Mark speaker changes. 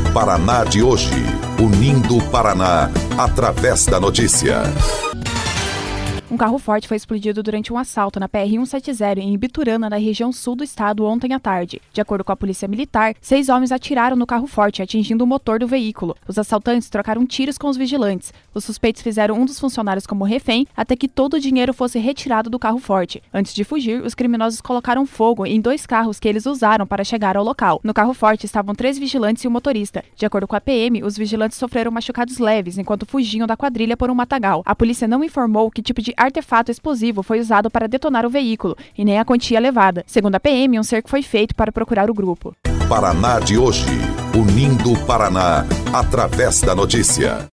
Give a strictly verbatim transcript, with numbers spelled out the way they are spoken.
Speaker 1: Paraná de hoje, unindo o Paraná através da notícia.
Speaker 2: Um carro forte foi explodido durante um assalto na P R cento e setenta em Ibiturana, na região sul do estado, ontem à tarde. De acordo com a polícia militar, seis homens atiraram no carro forte, atingindo o motor do veículo. Os assaltantes trocaram tiros com os vigilantes. Os suspeitos fizeram um dos funcionários como refém até que todo o dinheiro fosse retirado do carro forte. Antes de fugir, os criminosos colocaram fogo em dois carros que eles usaram para chegar ao local. No carro forte estavam três vigilantes e um motorista. De acordo com a P M, os vigilantes sofreram machucados leves enquanto fugiam da quadrilha por um matagal. A polícia não informou que tipo de artefato explosivo foi usado para detonar o veículo e nem a quantia levada. Segundo a P M, um cerco foi feito para procurar o grupo.
Speaker 1: Paraná de hoje, unindo o Paraná através da notícia.